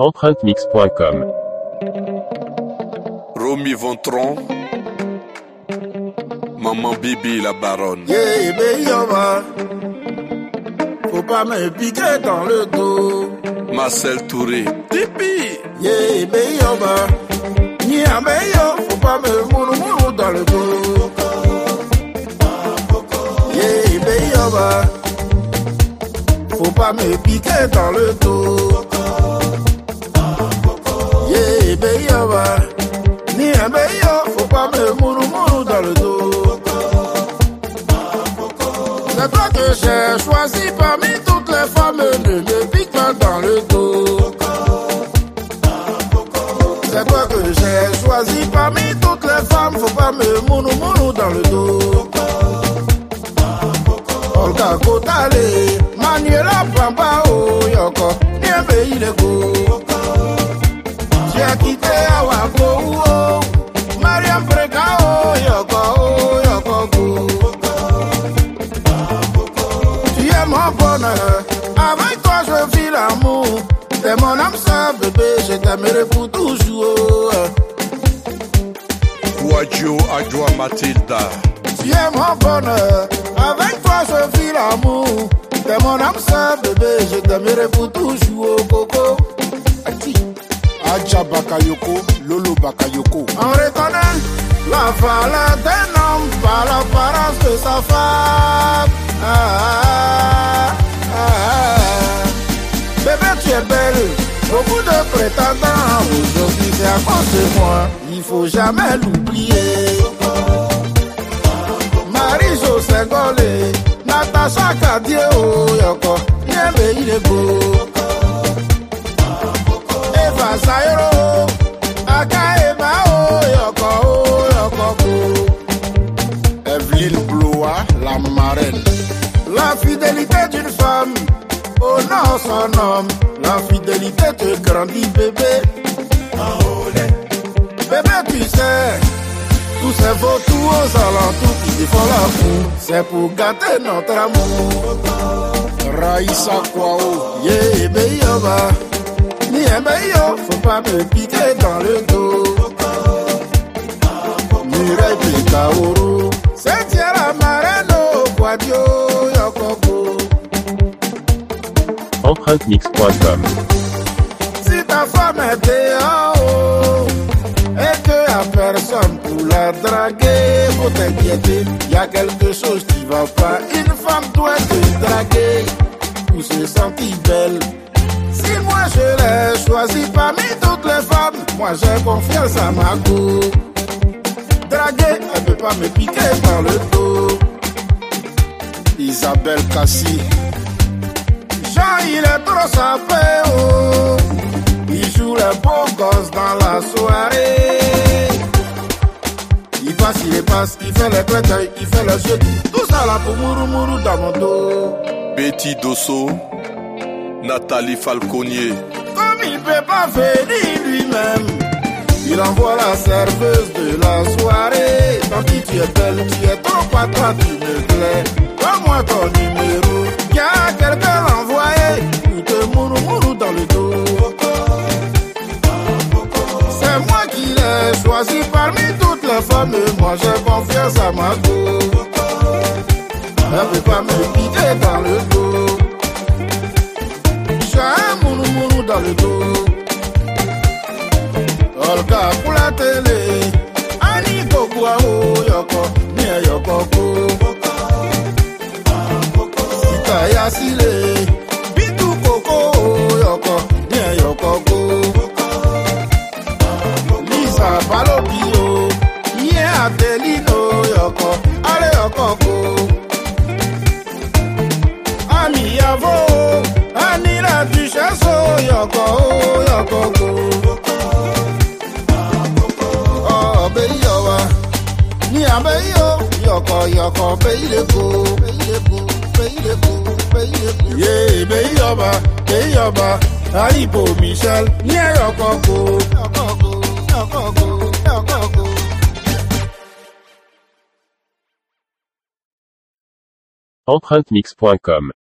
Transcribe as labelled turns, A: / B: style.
A: EmpreinteMix.com.
B: Romy Ventron, Maman Bibi la baronne.
C: Yeah, baby, faut pas me piquer dans le dos.
B: Marcel Touré, Tipi.
C: Yeah, baby, ni un meilleur, faut pas me moulou dans le dos. Yeah, baby, faut pas me piquer dans le dos. Yeah, baby, ni un meilleur, faut pas me moulou dans le dos. C'est toi que j'ai choisi parmi toutes les femmes, ne me pique pas dans le dos. C'est toi que j'ai choisi parmi toutes les femmes, faut pas me moulou dans le dos. Olga Kotale, Manuela Pampao, Yoko, Niambe Ilego. J'ai quitté Awako, Mariam Prekao, Yoko. Tu es mon bonheur, avec toi je vis l'amour. T'es mon âme sœur, bébé, je t'aimerai pour toujours.
B: Guadio Adjoa Matilda.
C: Tu es mon bonheur, avec toi je vis l'amour. T'es mon âme sœur, bébé, je t'aimerai pour toujours, Coco. Ati. Adja Bakayoko, Lolo Bakayoko. On reconnaît la valeur d'un homme par l'apparence de sa femme. Bébé, tu es belle, beaucoup de prétendants. Aujourd'hui, c'est à cause de moi, il faut jamais l'oublier. Marie-Jo Sengolé, Natacha Kadio, Yoko, Niambe Ilego. Eva Zairo, Akaeba, Yoko. Evelyne Blois, la marraine. La fidélité d'une femme honore son homme. La fidélité te grandit, bébé. Bébé, tu sais, tous ces vautours aux alentours qui te font la fou, c'est pour gâter notre amour. Raïssa Kwao, yeah, baby, ni un meilleur, faut pas me piquer dans le dos. Mireille Pikaouro, c'est tiens la marraine, Guadio, Yoko.
A: EmpreinteMix.com.
C: Si ta femme est dehors et que y'a personne pour la draguer, faut t'inquiéter, y'a quelque chose qui va pas. Une femme doit te draguer pour se sentir belle. Si moi je l'ai choisi parmi toutes les femmes, moi j'ai confiance à ma go. Draguer, elle peut pas me piquer dans le dos. Isabelle Cassie. Jean, il est trop sapé, oh. Il joue les beaux gosses dans la soirée. Il passe, il fait les clés d'œil, il fait les yeux. Tout ça là pour mourou dans mon dos.
B: Betty Dosso, Nathalie Falconier.
C: Comme il peut pas venir lui-même, il envoie la serveuse de la soirée. Tant pis, tu es belle, tu es trop patate, tu me plais. Donne-moi ton numéro, y'a quelqu'un l'envoyer pour te mourou dans le dos. C'est moi qui l'ai choisi parmi toutes les femmes, moi j'ai confiance à ma go. Elle peut pas me piquer dans le dos. J'ai un mourou dans le dos. Olga pour la télé, Annie Kokuao, Yoko, Nia Yoko. Sita Yasile, Bitu Koko, Yoko, Nia Yoko. Lisa Balobio, Nia Adelino, Yoko, Ale Yoko. Ami Yavo, Annie la Duchesse, Yoko. Ni a meilleur, Yoko, pays le go. Yeah, baby, Aibo Michel, ni a Yoko.
A: EmpreinteMix.com.